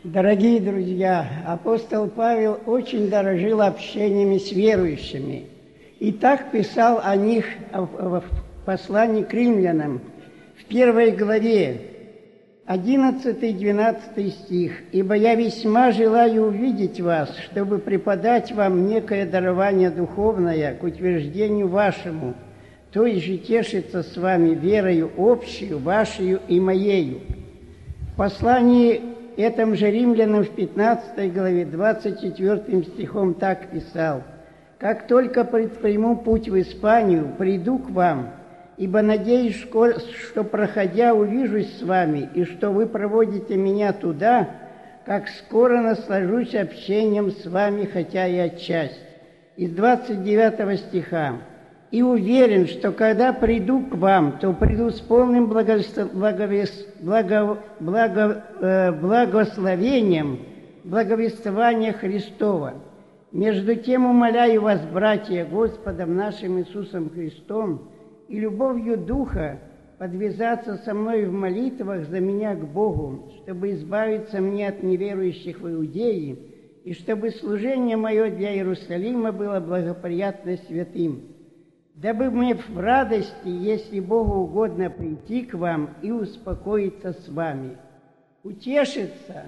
Дорогие друзья, апостол Павел очень дорожил общениями с верующими. И так писал о них в послании к римлянам в 1 главе, 11-12 стих. «Ибо я весьма желаю увидеть вас, чтобы преподать вам некое дарование духовное к утверждению вашему, то есть же тешится с вами верою общую, вашею и моею». В послании этом же римлянам в 15 главе 24 стихом так писал: «Как только предприму путь в Испанию, приду к вам, ибо надеюсь, что, проходя, увижусь с вами, и что вы проводите меня туда, как скоро наслажусь общением с вами, хотя и отчасти». Из 29 стиха: «И уверен, что когда приду к вам, то приду с полным благословением благовествования Христова. Между тем умоляю вас, братья, Господом нашим Иисусом Христом и любовью Духа подвязаться со мной в молитвах за меня к Богу, чтобы избавиться мне от неверующих в Иудее, и чтобы служение мое для Иерусалима было благоприятно святым, дабы мне в радости, если Богу угодно, прийти к вам и успокоиться с вами». Утешиться,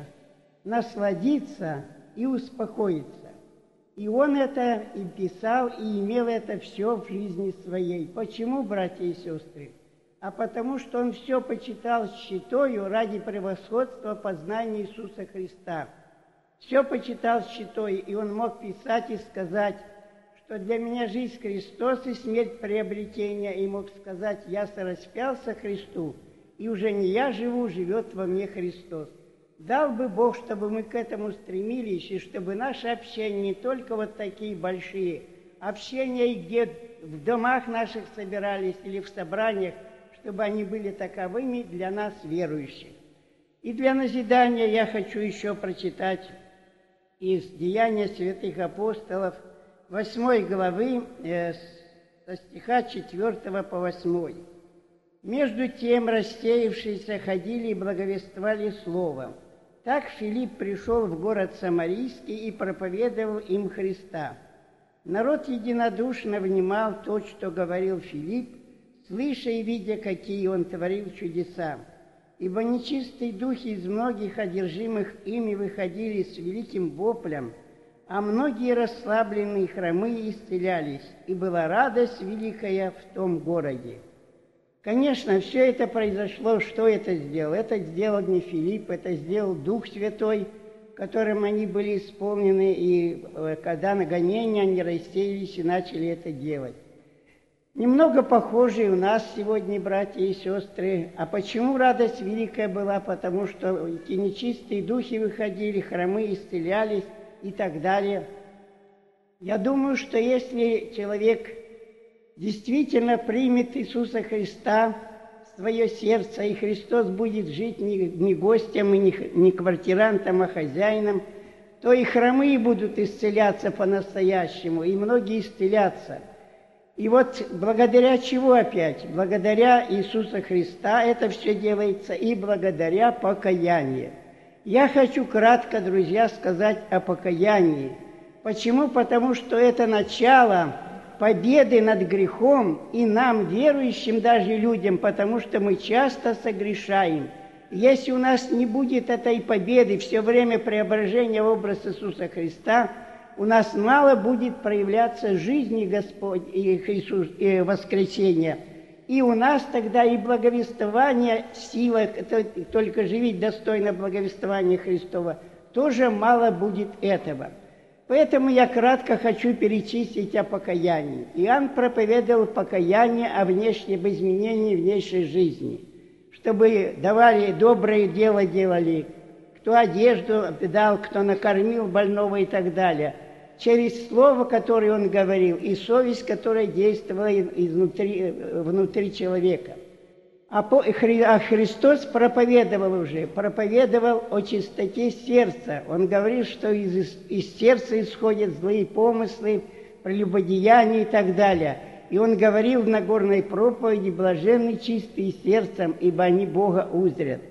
насладиться и успокоиться. И он это и писал, и имел это все в жизни своей. Почему, братья и сестры? А потому что он все почитал щитою ради превосходства познания Иисуса Христа. Все почитал щитою, и он мог писать и сказать, что для меня жизнь Христос и смерть приобретение, и мог сказать: «Я сораспялся Христу, и уже не я живу, живет во мне Христос». Дал бы Бог, чтобы мы к этому стремились, и чтобы наши общения не только вот такие большие, общения, где в домах наших собирались или в собраниях, чтобы они были таковыми для нас, верующих. И для назидания я хочу еще прочитать из Деяния святых апостолов 8 главы, со стиха 4 по 8. «Между тем рассеявшиеся ходили и благовествовали словом. Так Филипп пришел в город Самарийский и проповедовал им Христа. Народ единодушно внимал то, что говорил Филипп, слыша и видя, какие он творил чудеса. Ибо нечистые духи из многих одержимых ими выходили с великим воплем, а многие расслабленные хромые исцелялись, и была радость великая в том городе». Конечно, все это произошло, что это сделал? Это сделал не Филипп, это сделал Дух Святой, которым они были исполнены, и когда на гонения они рассеялись и начали это делать. Немного похожие у нас сегодня, братья и сестры. А почему радость великая была? Потому что эти нечистые духи выходили, хромые исцелялись и так далее. Я думаю, что если человек действительно примет Иисуса Христа в свое сердце, и Христос будет жить не гостем и не квартирантом, а хозяином, то и хромые будут исцеляться по-настоящему, и многие исцелятся. И вот благодаря чего опять? Благодаря Иисуса Христа это все делается, и благодаря покаянию. Я хочу кратко, друзья, сказать о покаянии. Почему? Потому что это начало победы над грехом и нам, верующим даже людям, потому что мы часто согрешаем. Если у нас не будет этой победы, все время преображения в образ Иисуса Христа, у нас мало будет проявляться жизни Господь и Иисус, и воскресения. И у нас тогда и благовествование, сила, только живить достойно благовествования Христова, тоже мало будет этого. Поэтому я кратко хочу перечислить о покаянии. Иоанн проповедовал покаяние о внешнем изменении внешней жизни, чтобы давали доброе дело делали, кто одежду дал, кто накормил больного и так далее, через слово, которое он говорил, и совесть, которая действовала внутри человека. А Христос проповедовал о чистоте сердца. Он говорил, что из сердца исходят злые помыслы, прелюбодеяния и так далее. И он говорил в Нагорной проповеди: «Блаженны чистые сердцем, ибо они Бога узрят».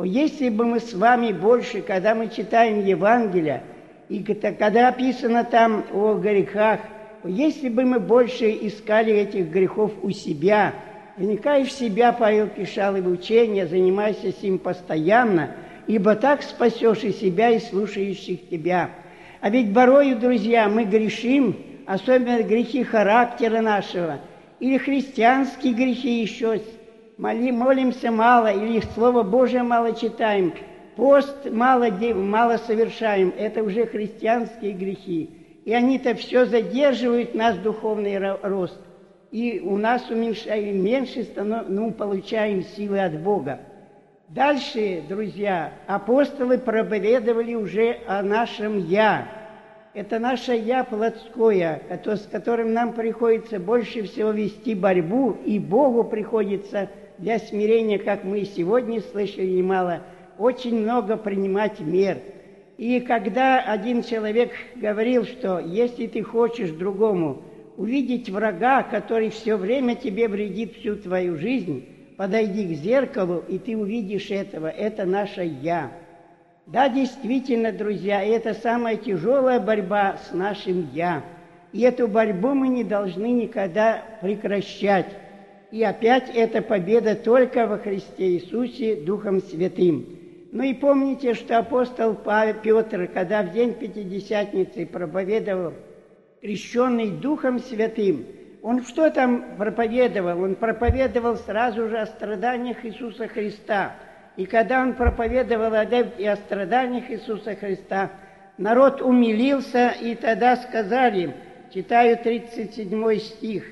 Если бы мы с вами больше, когда мы читаем Евангелие, и когда описано там о грехах, если бы мы больше искали этих грехов у себя, вникая в себя, Павел писал, и в учение, занимайся сим постоянно, ибо так спасешь и себя, и слушающих тебя. А ведь порою, друзья, мы грешим, особенно грехи характера нашего, или христианские грехи еще, молимся мало, или Слово Божие мало читаем, пост мало совершаем, это уже христианские грехи. И они-то все задерживают наш духовный рост. И у нас меньше получаем силы от Бога. Дальше, друзья, апостолы проповедовали уже о нашем «я». Это наше «я» плотское, с которым нам приходится больше всего вести борьбу, и Богу приходится для смирения, как мы сегодня слышали немало, очень много принимать мер. И когда один человек говорил, что если ты хочешь другому увидеть врага, который все время тебе вредит всю твою жизнь, подойди к зеркалу, и ты увидишь этого. Это наше «я». Да, действительно, друзья, это самая тяжелая борьба с нашим «я». И эту борьбу мы не должны никогда прекращать. И опять эта победа только во Христе Иисусе Духом Святым. Ну и помните, что апостол Петр, когда в день Пятидесятницы проповедовал, крещенный Духом Святым, он что там проповедовал? Он проповедовал сразу же о страданиях Иисуса Христа. И когда он проповедовал о страданиях Иисуса Христа, народ умилился, и тогда сказали, читаю 37 стих,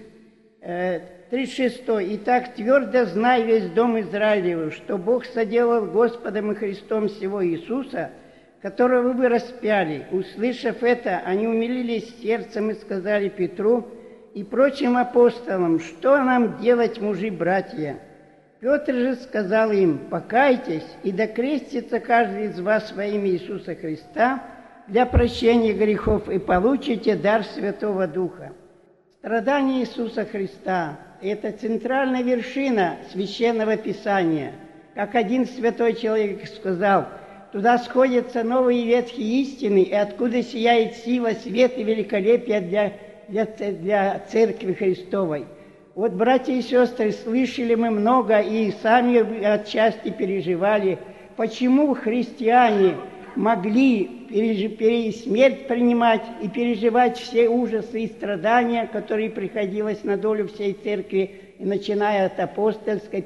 36. «Итак, твердо знай весь дом Израилев, что Бог соделал Господом и Христом сего Иисуса, которого вы распяли». Услышав это, они умилились сердцем и сказали Петру и прочим апостолам, что нам делать, мужи-братья? Петр же сказал им, покайтесь, и докрестится каждый из вас во имя Иисуса Христа для прощения грехов, и получите дар Святого Духа. Страдания Иисуса Христа – это центральная вершина Священного Писания. Как один святой человек сказал, туда сходятся новые и ветхие истины, и откуда сияет сила, свет и великолепие для Церкви Христовой. Вот, братья и сестры, слышали мы много и сами отчасти переживали, почему христиане могли смерть принимать и переживать все ужасы и страдания, которые приходилось на долю всей церкви, и начиная от апостольской,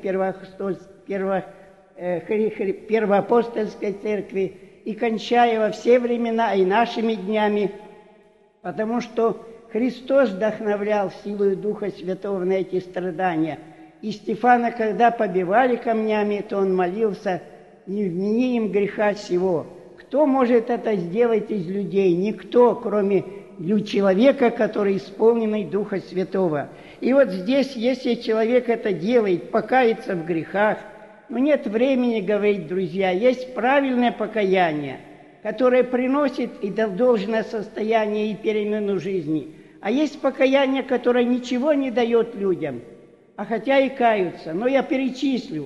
первоапостольской церкви, и кончая во все времена и нашими днями, потому что Христос вдохновлял силою Духа Святого на эти страдания. И Стефана, когда побивали камнями, то он молился, не вмени им греха сего. Кто может это сделать из людей? Никто, кроме человека, который исполненный Духа Святого. И вот здесь, если человек это делает, покаяться в грехах, но нет времени говорить, друзья, есть правильное покаяние, которое приносит и должное состояние и перемену жизни. А есть покаяние, которое ничего не дает людям, а хотя и каются. Но я перечислю.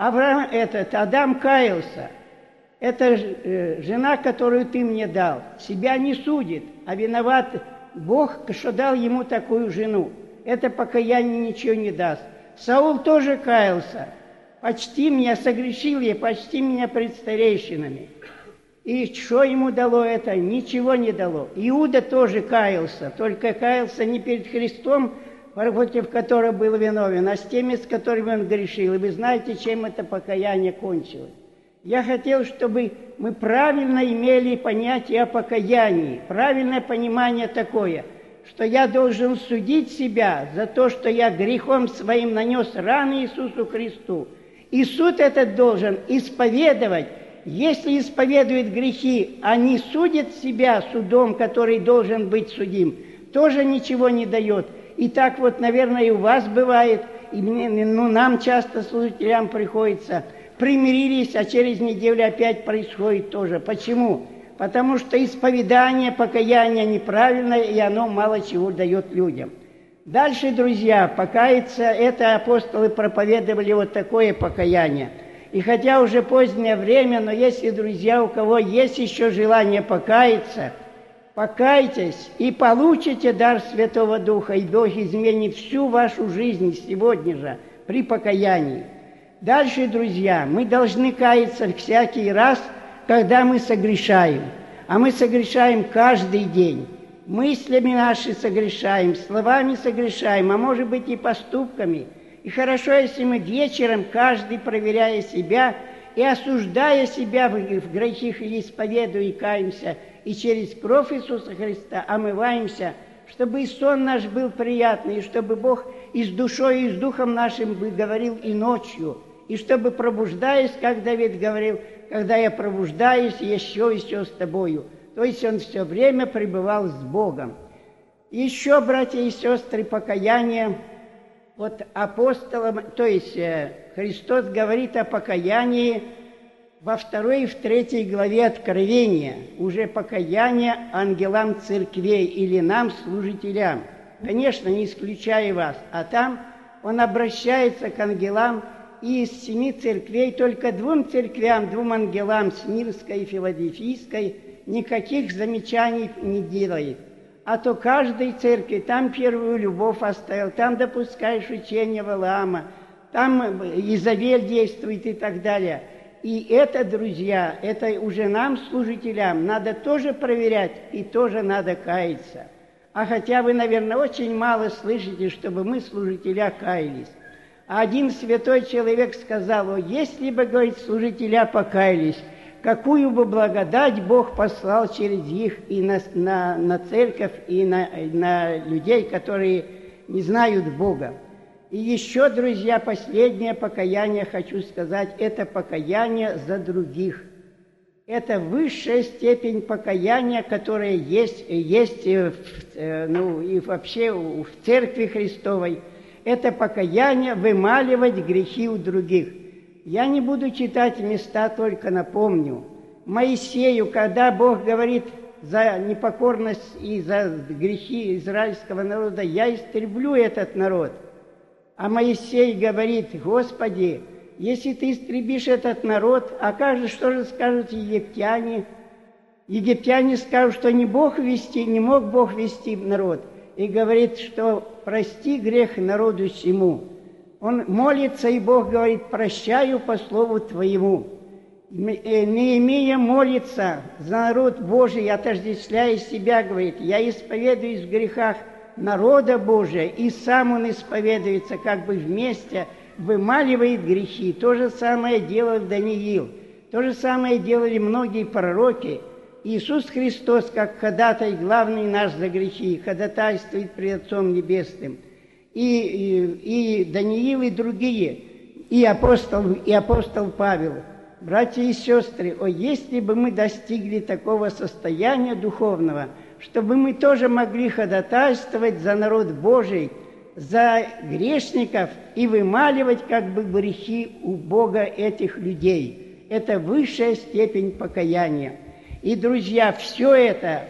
Адам каялся. Это жена, которую ты мне дал, себя не судит, а виноват Бог, что дал ему такую жену. Это покаяние ничего не даст. Саул тоже каялся. Почти меня, согрешил я, почти меня пред старейшинами. И что ему дало это? Ничего не дало. Иуда тоже каялся, только каялся не перед Христом, против которого был виновен, а с теми, с которыми он грешил. И вы знаете, чем это покаяние кончилось. Я хотел, чтобы мы правильно имели понятие о покаянии, правильное понимание такое, что я должен судить себя за то, что я грехом своим нанес раны Иисусу Христу. И суд этот должен исповедовать. Если исповедует грехи, а не судит себя судом, который должен быть судим, тоже ничего не дает. И так вот, наверное, и у вас бывает, и нам часто, служителям, приходится. Примирились, а через неделю опять происходит тоже. Почему? Потому что исповедание, покаяние неправильное, и оно мало чего дает людям. Дальше, друзья, покаяться, это апостолы проповедовали вот такое покаяние. И хотя уже позднее время, но если, друзья, у кого есть еще желание покаяться, покайтесь и получите дар Святого Духа, и Бог изменит всю вашу жизнь сегодня же при покаянии. Дальше, друзья, мы должны каяться всякий раз, когда мы согрешаем. А мы согрешаем каждый день. Мыслями наши согрешаем, словами согрешаем, а может быть и поступками. И хорошо, если мы вечером, каждый проверяя себя и осуждая себя в грехах или исповедуя и каемся, и через кровь Иисуса Христа омываемся, чтобы и сон наш был приятный, и чтобы Бог и с душой, и с духом нашим говорил и ночью, и чтобы, пробуждаясь, как Давид говорил, когда я пробуждаюсь, еще и все с тобою. То есть он все время пребывал с Богом. Еще, братья и сестры, покаяние от апостола, то есть Христос говорит о покаянии во 2 и в 3 главе Откровения, уже покаяние ангелам церквей или нам, служителям. Конечно, не исключая вас, а там он обращается к ангелам, и из 7 церквей только 2 церквям, 2 ангелам, Смирской и Филадельфийской, никаких замечаний не делает. А то каждой церкви там первую любовь оставил, там допускаешь учение Валаама, там Изавель действует и так далее. И это, друзья, это уже нам, служителям, надо тоже проверять и тоже надо каяться. А хотя вы, наверное, очень мало слышите, чтобы мы, служителя, каялись. А один святой человек сказал: если бы, говорит, служителя покаялись, какую бы благодать Бог послал через них и на церковь, и на людей, которые не знают Бога. И еще, друзья, последнее покаяние, хочу сказать, это покаяние за других. Это высшая степень покаяния, которая есть и вообще в Церкви Христовой. Это покаяние вымаливать грехи у других. Я не буду читать места, только напомню. Моисею, когда Бог говорит за непокорность и за грехи израильского народа, я истреблю этот народ. А Моисей говорит: Господи, если ты истребишь этот народ, а что же скажут египтяне? Египтяне скажут, что не мог Бог вести народ. И говорит, что прости грех народу сему. Он молится, и Бог говорит: прощаю по слову Твоему. Неемия молится за народ Божий, отождествляя себя, говорит: я исповедуюсь в грехах народа Божия, и сам он исповедуется, как бы вместе вымаливает грехи. То же самое делал Даниил, то же самое делали многие пророки. Иисус Христос, как ходатай главный наш за грехи, ходатайствует пред Отцом Небесным. И Даниил, и другие, и апостол Павел. Братья и сестры, если бы мы достигли такого состояния духовного, чтобы мы тоже могли ходатайствовать за народ Божий, за грешников и вымаливать как бы грехи у Бога этих людей. Это высшая степень покаяния. И, друзья, все это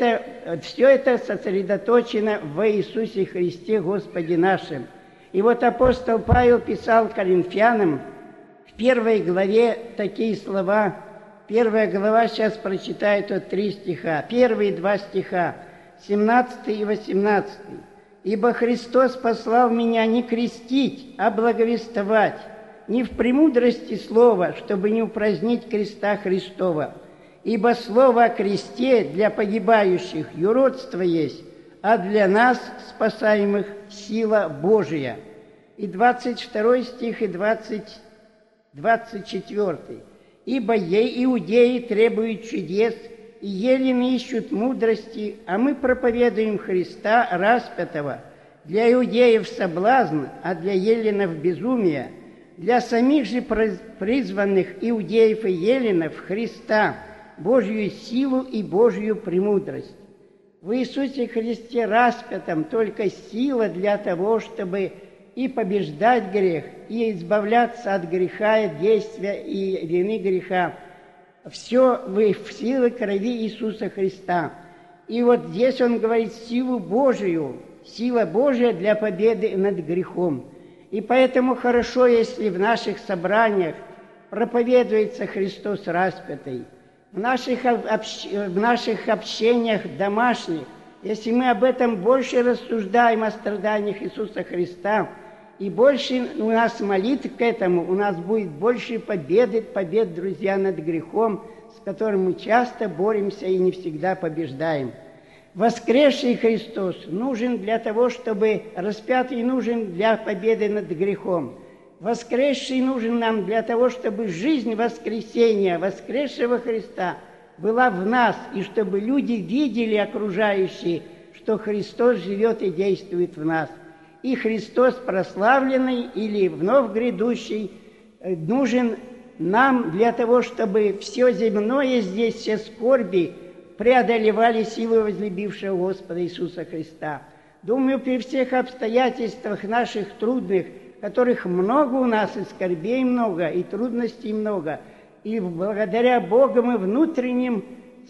сосредоточено в Иисусе Христе, Господе нашим. И вот апостол Павел писал Коринфянам в 1 главе такие слова. 1 глава, сейчас прочитаю тут 3 стиха. Первые 2 стиха, 17 и 18. «Ибо Христос послал меня не крестить, а благовествовать, не в премудрости слова, чтобы не упразднить креста Христова. Ибо слово о кресте для погибающих юродство есть, а для нас, спасаемых, сила Божия». И 22 стих, и 24. «Ибо иудеи требуют чудес, и елены ищут мудрости, а мы проповедуем Христа распятого. Для иудеев соблазн, а для еленов безумие. Для самих же призванных иудеев и еленов Христа, Божью силу и Божью премудрость». В Иисусе Христе распятом только сила для того, чтобы и побеждать грех, и избавляться от греха, от действия и вины греха. Все в силе крови Иисуса Христа. И вот здесь он говорит силу Божию, сила Божия для победы над грехом. И поэтому хорошо, если в наших собраниях проповедуется Христос распятый. В наших общениях домашних, если мы об этом больше рассуждаем, о страданиях Иисуса Христа, и больше у нас молитв к этому, у нас будет больше побед, друзья, над грехом, с которым мы часто боремся и не всегда побеждаем. Воскресший Христос нужен для того, чтобы распятый нужен для победы над грехом. Воскресший нужен нам для того, чтобы жизнь воскресения, воскресшего Христа была в нас, и чтобы люди видели окружающие, что Христос живет и действует в нас. И Христос прославленный или вновь грядущий нужен нам для того, чтобы все земное здесь, все скорби преодолевали силу возлюбившего Господа Иисуса Христа. Думаю, при всех обстоятельствах наших трудных, которых много у нас, и скорбей много, и трудностей много, и благодаря Богу мы внутренним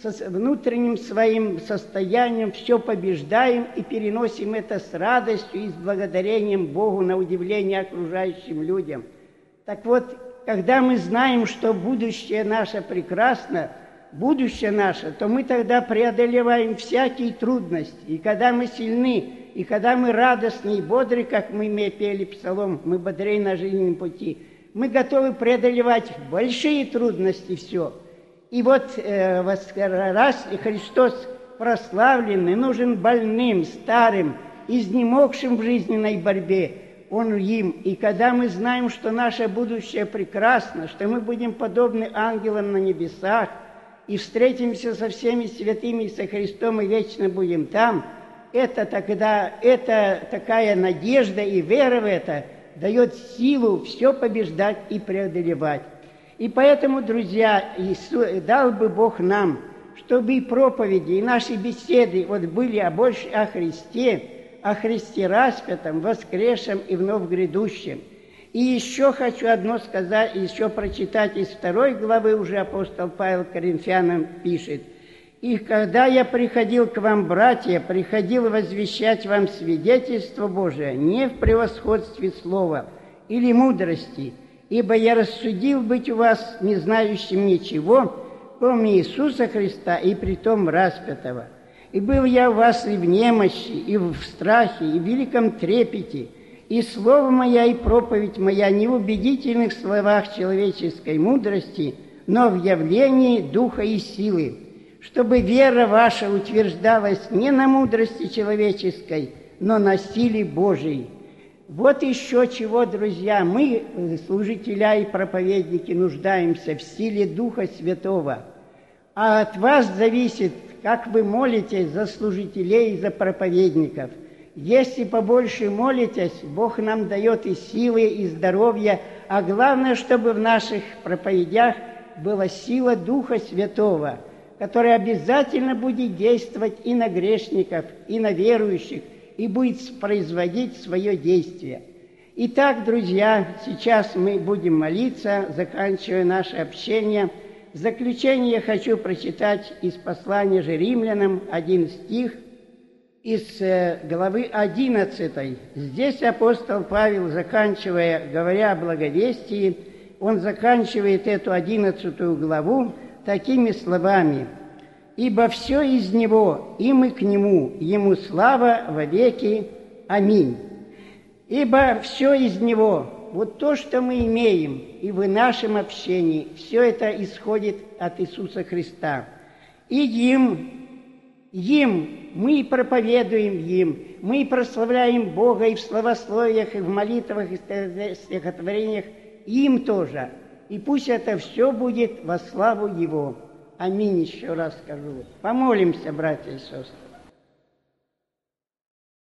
своим состоянием все побеждаем и переносим это с радостью и с благодарением Богу на удивление окружающим людям. Так вот, когда мы знаем, что будущее наше прекрасно, будущее наше, то мы тогда преодолеваем всякие трудности. И когда мы сильны, и когда мы радостны и бодры, как мы пели псалом, мы бодрей на жизненном пути, мы готовы преодолевать большие трудности все. И вот раз Христос прославленный, нужен больным, старым, изнемогшим в жизненной борьбе, Он им. И когда мы знаем, что наше будущее прекрасно, что мы будем подобны ангелам на небесах, и встретимся со всеми святыми и со Христом, и вечно будем там, это такая надежда и вера в это дает силу все побеждать и преодолевать. И поэтому, друзья, дал бы Бог нам, чтобы и проповеди, и наши беседы были больше о Христе распятом, воскресшем и вновь грядущем. И еще хочу одно сказать, еще прочитать из 2 главы, уже апостол Павел Коринфянам пишет. «И когда я приходил к вам, братья, приходил возвещать вам свидетельство Божие не в превосходстве слова или мудрости, ибо я рассудил быть у вас не знающим ничего, кроме Иисуса Христа и притом распятого. И был я у вас и в немощи, и в страхе, и в великом трепете, и слово моя, и проповедь моя не в убедительных словах человеческой мудрости, но в явлении духа и силы, чтобы вера ваша утверждалась не на мудрости человеческой, но на силе Божией». Вот еще чего, друзья, мы, служителя и проповедники, нуждаемся в силе Духа Святого. А от вас зависит, как вы молитесь за служителей и за проповедников. Если побольше молитесь, Бог нам дает и силы, и здоровье, а главное, чтобы в наших проповедях была сила Духа Святого, которая обязательно будет действовать и на грешников, и на верующих, и будет производить свое действие. Итак, друзья, сейчас мы будем молиться, заканчивая наше общение. В заключение я хочу прочитать из послания же Римлянам один стих из главы 11. Здесь апостол Павел, заканчивая, говоря о благовестии, он заканчивает эту 11 главу такими словами: «Ибо все из Него, и мы к Нему, Ему слава во веки. Аминь». Ибо все из Него, вот то, что мы имеем, и в нашем общении, все это исходит от Иисуса Христа. И им мы проповедуем им, мы прославляем Бога и в славословиях, и в молитвах, и в стихотворениях, им тоже. И пусть это все будет во славу Его. Аминь, еще раз скажу. Помолимся, братья и сестры.